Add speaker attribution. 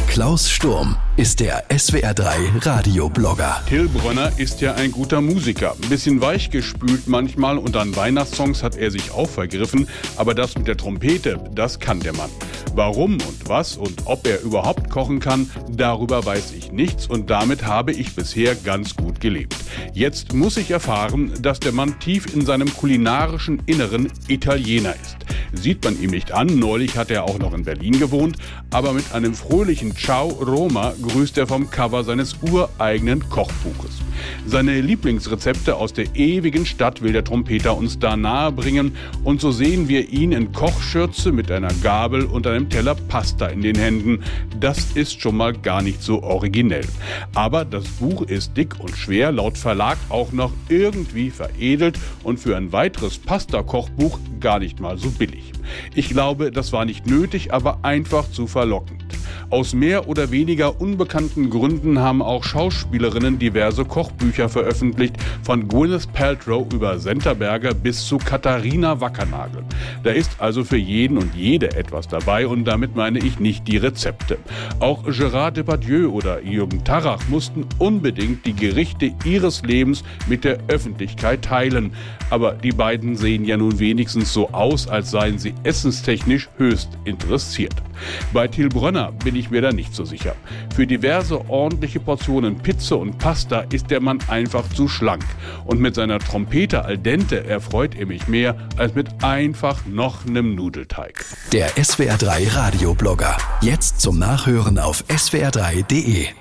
Speaker 1: Klaus Sturm ist der SWR3 Radioblogger.
Speaker 2: Till Brönner ist ja ein guter Musiker. Ein bisschen weichgespült manchmal und an Weihnachtssongs hat er sich auch vergriffen. Aber das mit der Trompete, das kann der Mann. Warum und was und ob er überhaupt kochen kann, darüber weiß ich nichts und damit habe ich bisher ganz gut gelebt. Jetzt muss ich erfahren, dass der Mann tief in seinem kulinarischen Inneren Italiener ist. Sieht man ihm nicht an, neulich hat er auch noch in Berlin gewohnt, aber mit einem fröhlichen Ciao Roma grüßt er vom Cover seines ureigenen Kochbuches. Seine Lieblingsrezepte aus der ewigen Stadt will der Trompeter uns da nahe bringen und so sehen wir ihn in Kochschürze mit einer Gabel und einem Teller Pasta in den Händen. Das ist schon mal gar nicht so originell. Aber das Buch ist dick und schwer, laut Verlag auch noch irgendwie veredelt und für ein weiteres Pasta-Kochbuch gar nicht mal so billig. Ich glaube, das war nicht nötig, aber einfach zu verlockend. Aus mehr oder weniger unbekannten Gründen haben auch Schauspielerinnen diverse Kochbücher veröffentlicht, von Gwyneth Paltrow über Senterberger bis zu Katharina Wackernagel. Da ist also für jeden und jede etwas dabei und damit meine ich nicht die Rezepte. Auch Gérard Depardieu oder Jürgen Tarrach mussten unbedingt die Gerichte ihres Lebens mit der Öffentlichkeit teilen. Aber die beiden sehen ja nun wenigstens so aus, als seien sie essenstechnisch höchst interessiert. Bei Till Brönner bin ich mir da nicht so sicher. Für diverse ordentliche Portionen Pizza und Pasta ist der Mann einfach zu schlank. Und mit seiner Trompete al dente erfreut er mich mehr als mit einfach noch einem Nudelteig.
Speaker 1: Der SWR3 Radioblogger. Jetzt zum Nachhören auf swr3.de.